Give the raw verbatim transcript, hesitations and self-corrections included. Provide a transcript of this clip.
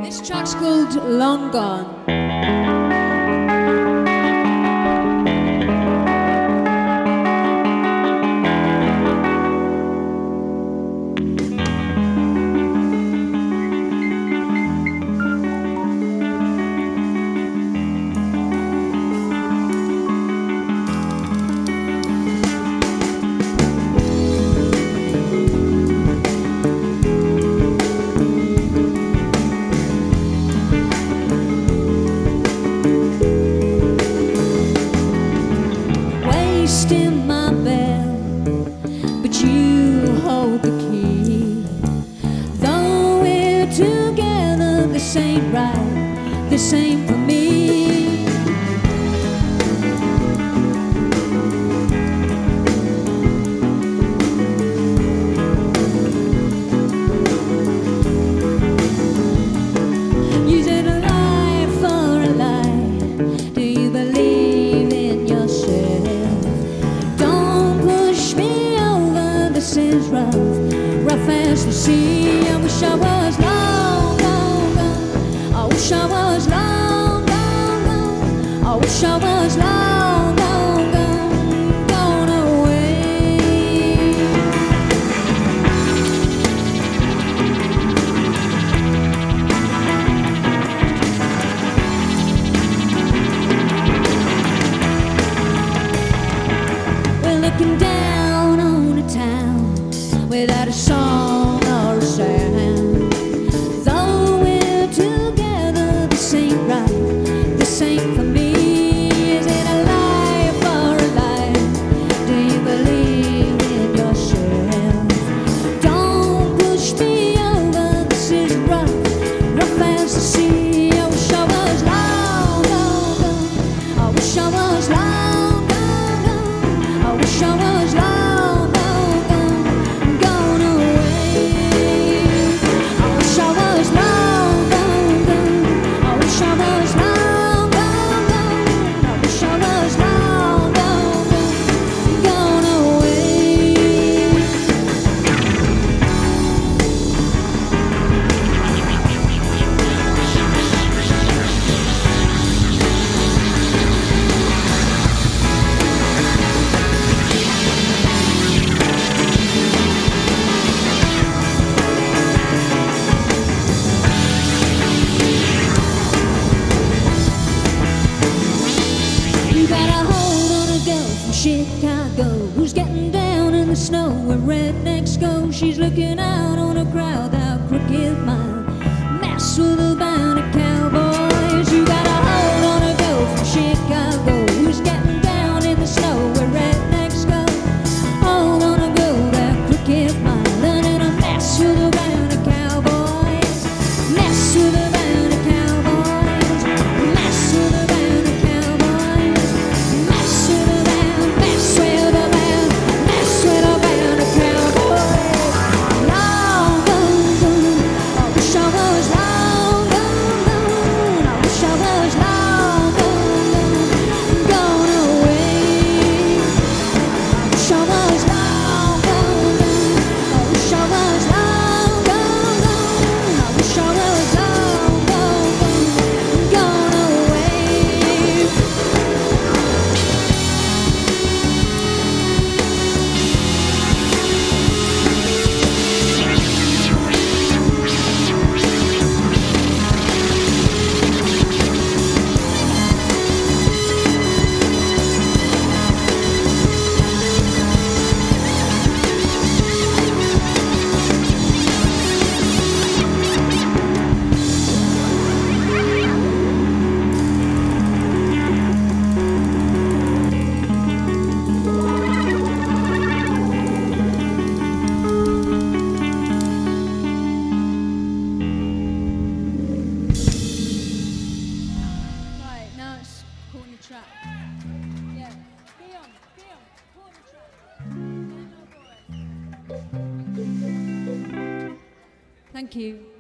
This track's called Long Gone. In my bed, but you hold the key. Though we're together, this ain't right, this ain't for me. Is it a lie for a lie? Do you believe in yourself? This is rough, rough as the sea. I wish I was long, long gone. I wish I was long, long gone. I wish I was long, long gone, gone away. We're looking down on a town without a song or a sound. Though we're together, this ain't right, this ain't for me. Is it a lie for a lie? Do you believe in yourself? Don't push me over, this is rough, rough as the sea. I wish I was long, long gone. I wish I was long, long gone. I wish I was long. Chicago, who's getting down in the snow where rednecks go. She's looking out on a crowd out Crooked Mile, mess with a band of cowboys. You got a hold on a girl from Chicago, who's getting down in the snow where rednecks go. Hold on a girl out Crooked Mile, and in a mess with a band of cowboys, mess with a band of cowboys, mess with a band of cowboys, mess with a band. Track. Yeah. Be on, be on. Corner track. Thank you.